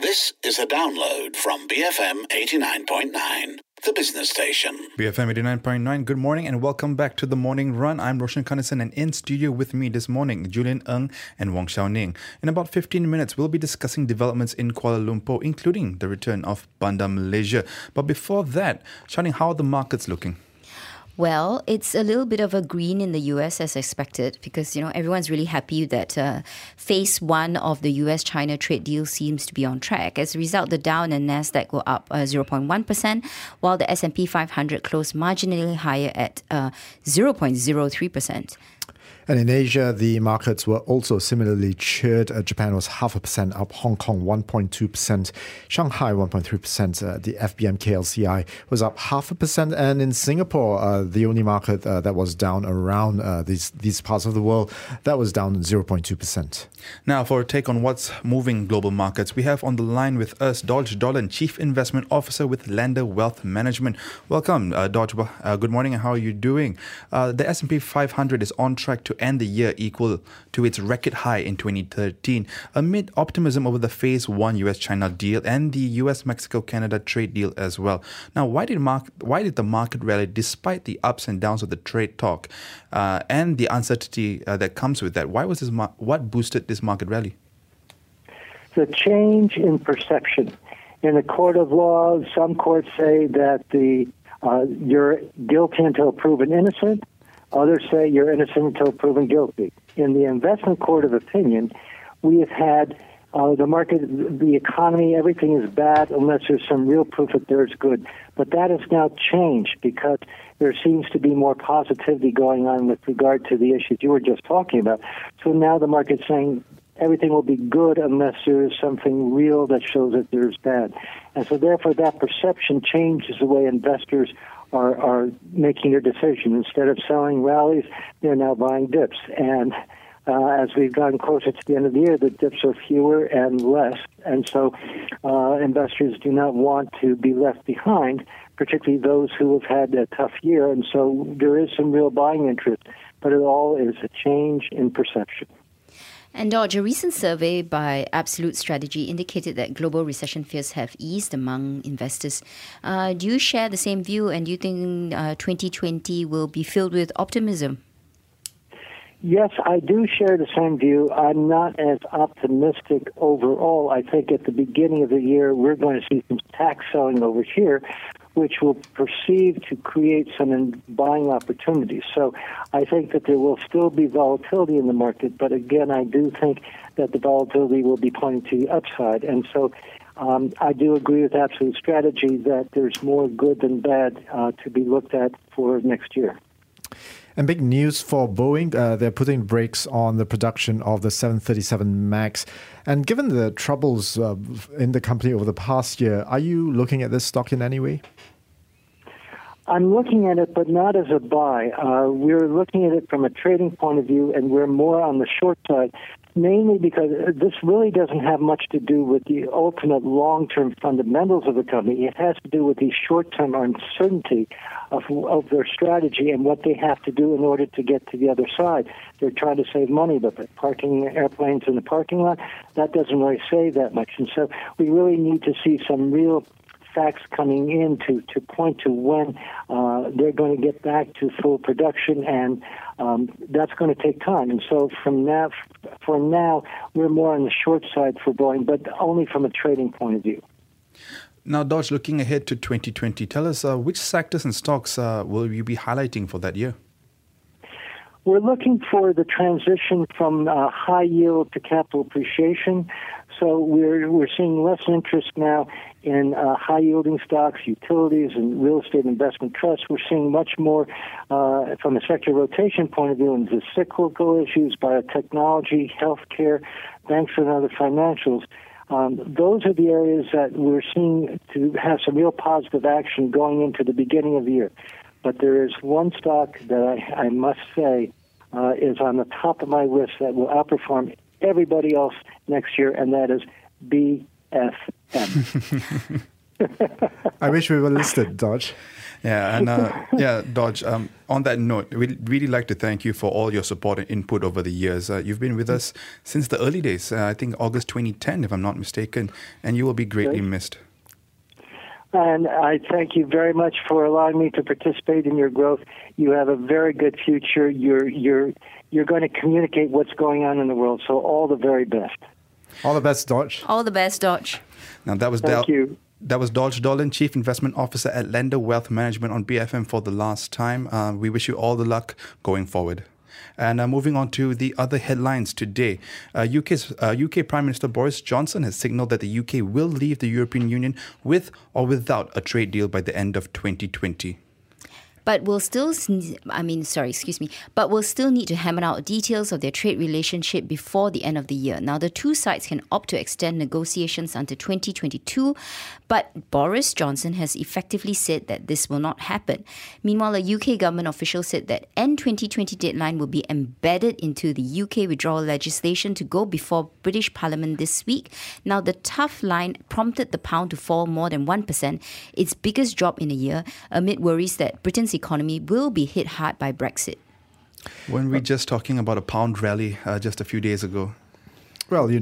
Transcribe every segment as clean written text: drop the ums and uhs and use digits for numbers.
This is a download from BFM 89.9, the business station. BFM 89.9, good morning and welcome back to The Morning Run. I'm Roshan Kanesan, and in studio with me this morning, Julian Ng and Wong Xiaoning. In about 15 minutes, we'll be discussing developments in Kuala Lumpur, including the return of Bandar Malaysia. But before that, Xiaoning, how are the markets looking? Well, it's a little bit of a green in the US as expected because, everyone's really happy that phase one of the US-China trade deal seems to be on track. As a result, the Dow and Nasdaq were up 0.1%, while the S&P 500 closed marginally higher at 0.03%. And in Asia, the markets were also similarly cheered. Japan was 0.5% up, Hong Kong 1.2%, Shanghai 1.3%. The FBM KLCI was up 0.5%. And in Singapore, the only market that was down around these parts of the world, that was down 0.2%. Now, for a take on what's moving global markets, we have on the line with us Dodge Dolan, Chief Investment Officer with Lander Wealth Management. Welcome, Dodge. Good morning, and how are you doing? The S&P 500 is on track to end the year equal to its record high in 2013, amid optimism over the Phase 1 US-China deal and the US-Mexico-Canada trade deal as well. Now, why did the market rally despite the ups and downs of the trade talk and the uncertainty that comes with that? What boosted this market rally? The change in perception. In a court of law, some courts say that you're guilty until proven innocent. Others say you're innocent until proven guilty. In the investment court of opinion, we have had the market, the economy, everything is bad unless there's some real proof that there's good. But that has now changed because there seems to be more positivity going on with regard to the issues you were just talking about. So now the market's saying everything will be good unless there is something real that shows that there's bad. And so therefore that perception changes the way investors are making their decision. Instead of selling rallies, they're now buying dips. And as we've gotten closer to the end of the year, the dips are fewer and less. And so investors do not want to be left behind, particularly those who have had a tough year. And so there is some real buying interest, but it all is a change in perception. And Dodge, a recent survey by Absolute Strategy indicated that global recession fears have eased among investors. Do you share the same view, and do you think 2020 will be filled with optimism? Yes, I do share the same view. I'm not as optimistic overall. I think at the beginning of the year, we're going to see some tax selling over here, which will perceive to create some buying opportunities. So I think that there will still be volatility in the market, but again, I do think that the volatility will be pointing to the upside. And so I do agree with Absolute Strategy that there's more good than bad to be looked at for next year. And big news for Boeing, they're putting brakes on the production of the 737 MAX. And given the troubles in the company over the past year, are you looking at this stock in any way? I'm looking at it, but not as a buy. We're looking at it from a trading point of view, and we're more on the short side, mainly because this really doesn't have much to do with the ultimate long-term fundamentals of the company. It has to do with the short-term uncertainty of their strategy and what they have to do in order to get to the other side. They're trying to save money, but parking airplanes in the parking lot, that doesn't really save that much. And so we really need to see some real facts coming in to point to when they're going to get back to full production, and that's going to take time. And so for now, we're more on the short side for Boeing, but only from a trading point of view. Now, Dodge, looking ahead to 2020, tell us which sectors and stocks will you be highlighting for that year? We're looking for the transition from high yield to capital appreciation. So we're seeing less interest now in high-yielding stocks, utilities, and real estate investment trusts. We're seeing much more from a sector rotation point of view into cyclical issues, biotechnology, healthcare, banks, and other financials. Those are the areas that we're seeing to have some real positive action going into the beginning of the year. But there is one stock that I must say is on the top of my list that will outperform everybody else next year, and that is BFM. I wish we were listed, Dodge. Yeah, and Dodge, on that note, we'd really like to thank you for all your support and input over the years. You've been with us since the early days, I think August 2010, if I'm not mistaken, and you will be greatly missed. And I thank you very much for allowing me to participate in your growth. You have a very good future. You're going to communicate what's going on in the world, so all the very best. All the best, Dodge. All the best, Dodge. Now, Thank you. That was Dodge Dolan, Chief Investment Officer at Lender Wealth Management on BFM for the last time. We wish you all the luck going forward. And moving on to the other headlines today, UK Prime Minister Boris Johnson has signalled that the UK will leave the European Union with or without a trade deal by the end of 2020. But we'll still need to hammer out details of their trade relationship before the end of the year. Now, the two sides can opt to extend negotiations until 2022, but Boris Johnson has effectively said that this will not happen. Meanwhile, a UK government official said that end 2020 deadline will be embedded into the UK withdrawal legislation to go before British Parliament this week. Now, the tough line prompted the pound to fall more than 1%, its biggest drop in a year, amid worries that Britain's economy will be hit hard by Brexit. Weren't we just talking about a pound rally just a few days ago? Well,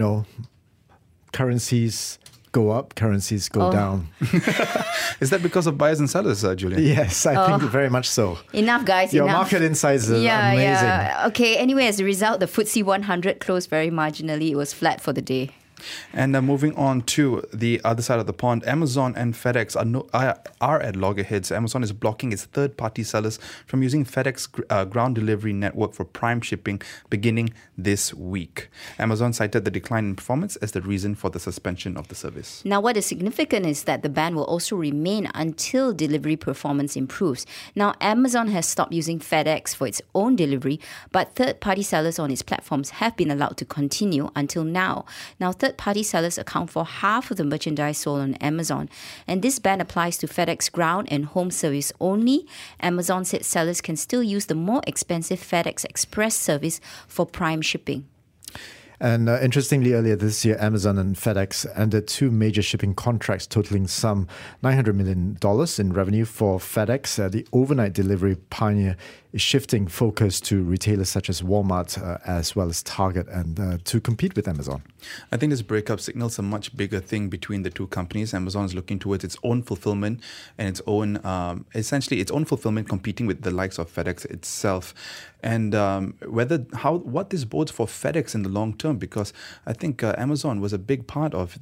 currencies go up, currencies go down. Is that because of buyers and sellers, Julian? Yes, I think very much so. Enough, guys. Your enough. market insights are amazing. Yeah. Okay, anyway, as a result, the FTSE 100 closed very marginally. It was flat for the day. And moving on to the other side of the pond, Amazon and FedEx are at loggerheads. Amazon is blocking its third-party sellers from using FedEx ground delivery network for prime shipping beginning this week. Amazon cited the decline in performance as the reason for the suspension of the service. Now, what is significant is that the ban will also remain until delivery performance improves. Now, Amazon has stopped using FedEx for its own delivery, but third-party sellers on its platforms have been allowed to continue until now. Now, third-party sellers account for half of the merchandise sold on Amazon. And this ban applies to FedEx Ground and Home service only. Amazon said sellers can still use the more expensive FedEx Express service for prime shipping. And interestingly, earlier this year, Amazon and FedEx ended two major shipping contracts totaling some $900 million in revenue. For FedEx, the overnight delivery pioneer is shifting focus to retailers such as Walmart as well as Target and to compete with Amazon. I think this breakup signals a much bigger thing between the two companies. Amazon is looking towards its own fulfillment and its own, essentially its own fulfillment competing with the likes of FedEx itself. And what this bodes for FedEx in the long term, because I think Amazon was a big part of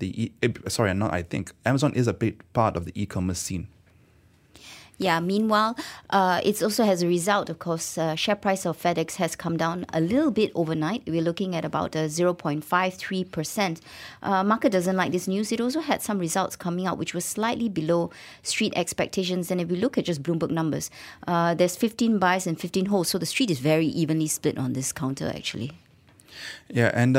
Amazon is a big part of the e-commerce scene. Yeah, meanwhile, it's also as a result, of course, share price of FedEx has come down a little bit overnight. We're looking at about 0.53%. Market doesn't like this news. It also had some results coming out which were slightly below street expectations. And if we look at just Bloomberg numbers, there's 15 buys and 15 holds. So the street is very evenly split on this counter, actually. Yeah, and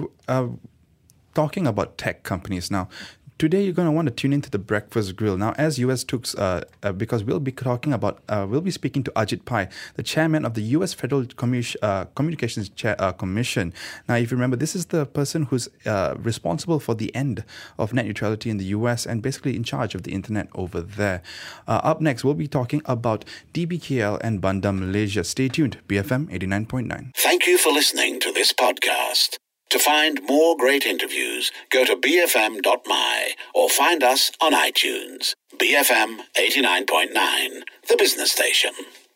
talking about tech companies now, today you're going to want to tune into the Breakfast Grill. Now, as US took, because we'll be speaking to Ajit Pai, the chairman of the US Federal Communications Commission. Now, if you remember, this is the person who's responsible for the end of net neutrality in the US and basically in charge of the internet over there. Up next, we'll be talking about DBKL and Bandar Malaysia. Stay tuned, BFM 89.9. Thank you for listening to this podcast. To find more great interviews, go to bfm.my or find us on iTunes. BFM 89.9, the business station.